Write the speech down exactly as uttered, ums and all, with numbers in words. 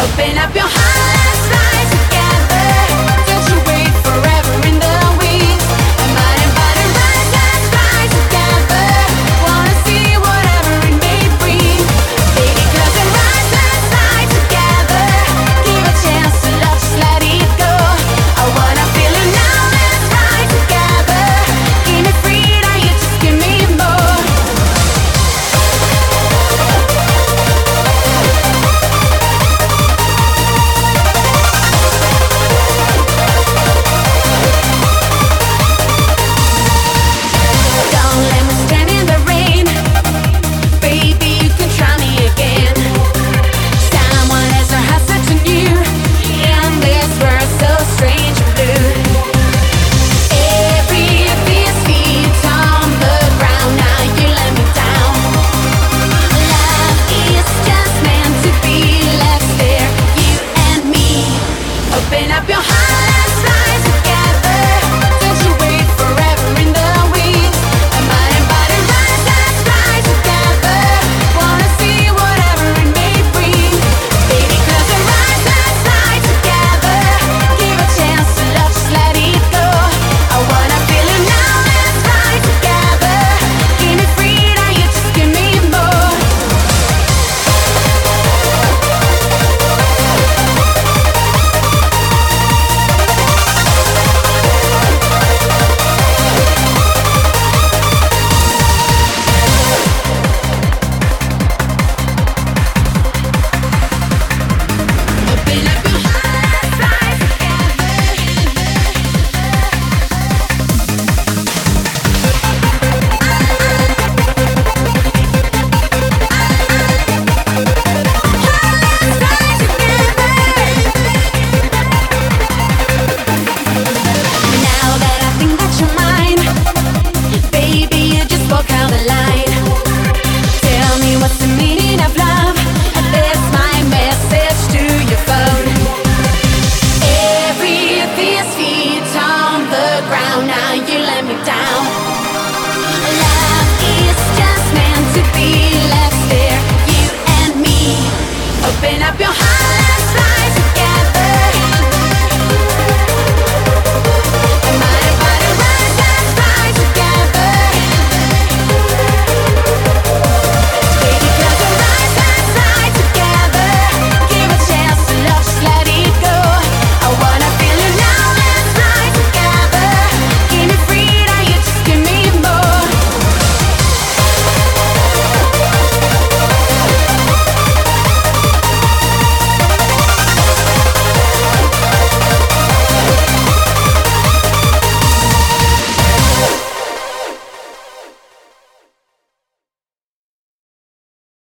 Open up your heart, let's fly together. Don't you wait forever in the wings. A mind and body rise, let's fly together. Wanna see whatever it may bring. Baby, close your eyes, let's fly together. Give a chance to love, just let it go. I wanna feel it now, let's fly together. Give me freedom, you just give me more. Don't let me stand in the rain. Baby, you can try me again. Someone has a heart such a new. In this world so strange and blue. Every fear feet on the ground. Now you let me down. Love is just meant to be. Let's there, you and me. Open up your heart, let's fly together. Don't you wait forever in the wings. A mind and body rise, let's fly together. Wanna see whatever it may bring. Baby, close your eyes, let's fly together. Give a chance to love, just let it go. I wanna feel it now, let's fly together. Give me freedom, you just give me more. Open up your heart, let's fly Now that I think that you're mine, baby, you just walk out the line. Tell me what's the meaning of love. That's my message to your phone. Everything's feet on the ground. Now you let me down. Love is just meant to be. Let's there, you and me. Open up your heart.